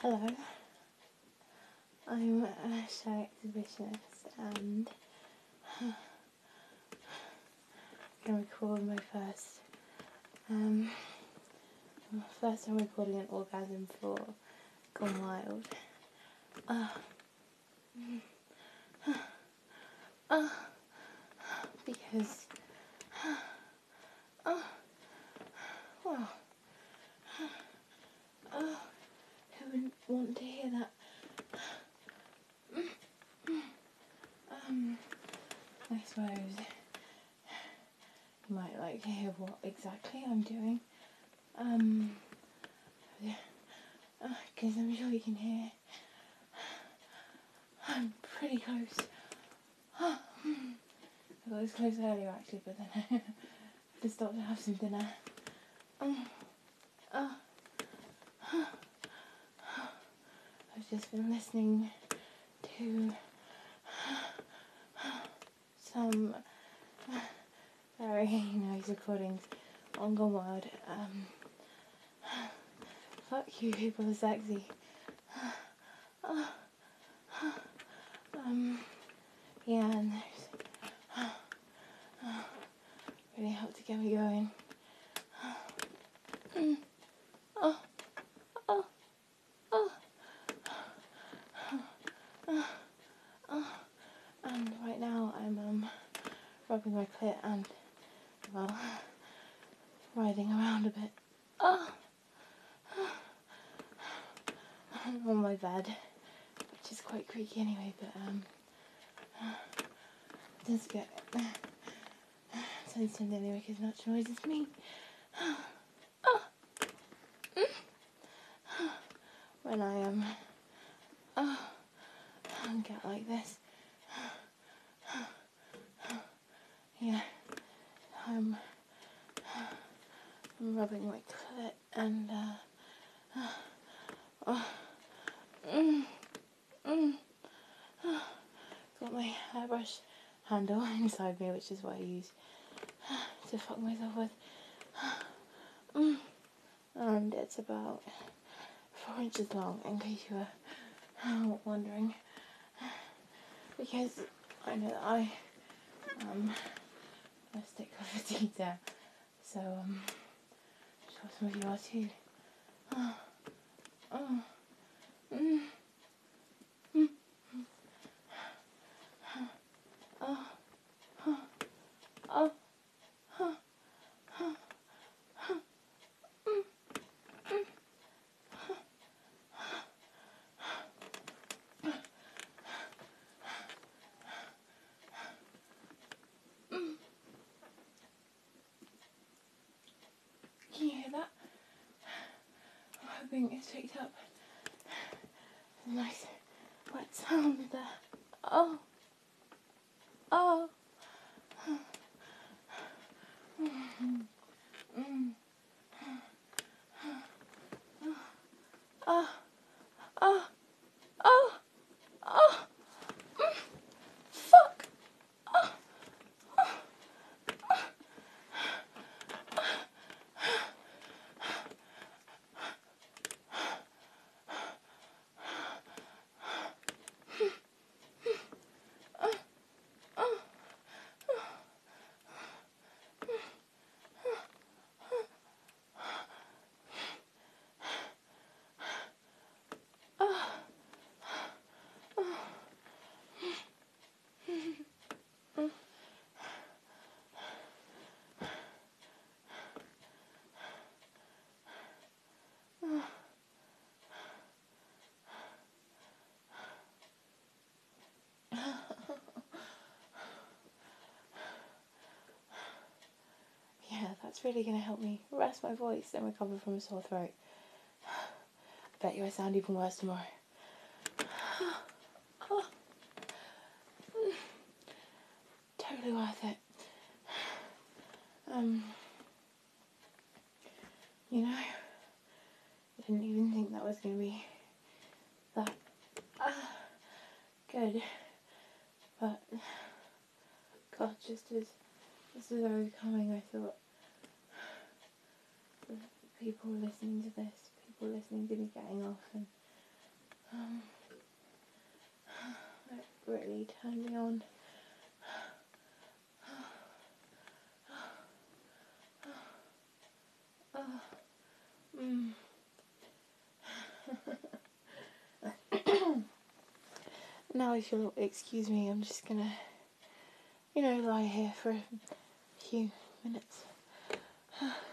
Hello, I'm a show exhibitionist and I'm going to record my first time recording an orgasm for Gone Wild. Because, well, who wouldn't want to hear that? I suppose you might like to hear what exactly I'm doing. Because I'm sure you can hear I'm pretty close. I was close earlier actually, but then I had to stop to have some dinner. I've just been listening to some very nice recordings on Gone Wild. Fuck you, people are sexy. Yeah, and really helped to get me going. And right now I'm rubbing my clit and, well, riding around a bit. I'm on my bed, which is quite creaky anyway, but it does get sensitive nearly make as much noise as me. When I get like this. Yeah, I'm rubbing my clit and got my hairbrush handle inside me, which is what I use to fuck myself with. And it's about 4 inches long, in case you were wondering. Because I know that I am a stickler for detail, so I'm sure some of you are too. Can you hear that? I'm hoping it's picked up. A nice wet sound there. Oh. Fuck. Yeah, that's really going to help me rest my voice and recover from a sore throat. I bet you I sound even worse tomorrow. Totally worth it. You know, I didn't even think that was going to be that good. But, God, just as I was coming, I thought, people listening to this, people listening to me getting off and really turned me on. Now if you'll excuse me, I'm just gonna, lie here for a few minutes.